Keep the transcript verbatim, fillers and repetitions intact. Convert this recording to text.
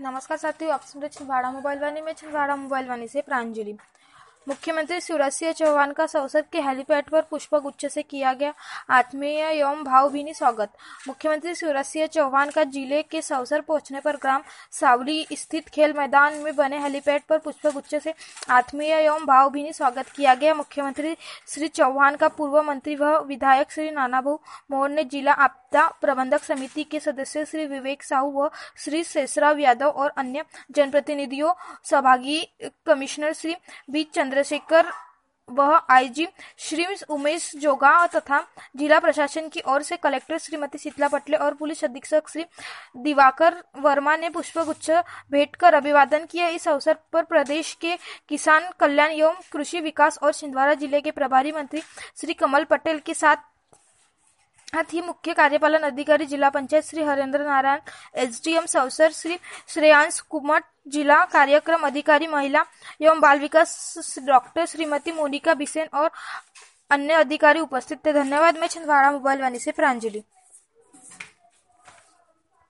नमस्कार साथियों, आप सुन रहे छिंदवाड़ा मोबाइल वाणी में छिंदवाड़ा मोबाइल वाणी से प्रांजलि। मुख्यमंत्री शिवराज सिंह चौहान का संसद के हेलीपैड पर पुष्प गुच्छ से किया गया आत्मीय एवं भावभीनी स्वागत। मुख्यमंत्री शिवराज सिंह चौहान का जिले के सौसर पहुंचने पर ग्राम सावली स्थित खेल मैदान में बने हेलीपैड पर पुष्प गुच्छ से आत्मीय एवं भावभीनी स्वागत किया गया। मुख्यमंत्री श्री चौहान का पूर्व मंत्री व विधायक श्री नानाभाऊ मोहन ने जिला आपदा प्रबंधक समिति के सदस्य श्री विवेक साहू व श्री शेषराव यादव और अन्य जनप्रतिनिधियों सहभागी कमिश्नर श्री बी चंद्रशेखर वह आईजी श्री उमेश जोगा तथा जिला प्रशासन की ओर से कलेक्टर श्रीमती शीतला पटले और पुलिस अधीक्षक श्री दिवाकर वर्मा ने पुष्पगुच्छ भेंट कर अभिवादन किया। इस अवसर पर प्रदेश के किसान कल्याण एवं कृषि विकास और छिंदवाड़ा जिले के प्रभारी मंत्री श्री कमल पटेल के साथ साथ ही मुख्य कार्यपालन अधिकारी जिला पंचायत श्री हरेंद्र नारायण, एसडीएम सौसर श्री श्रेयांश कुमार, जिला कार्यक्रम अधिकारी महिला एवं बाल विकास डॉक्टर श्रीमती मोनिका बिसेन और अन्य अधिकारी उपस्थित थे। धन्यवाद। मैं छिंदवाड़ा मोबाइल वाणी से प्रांजलि।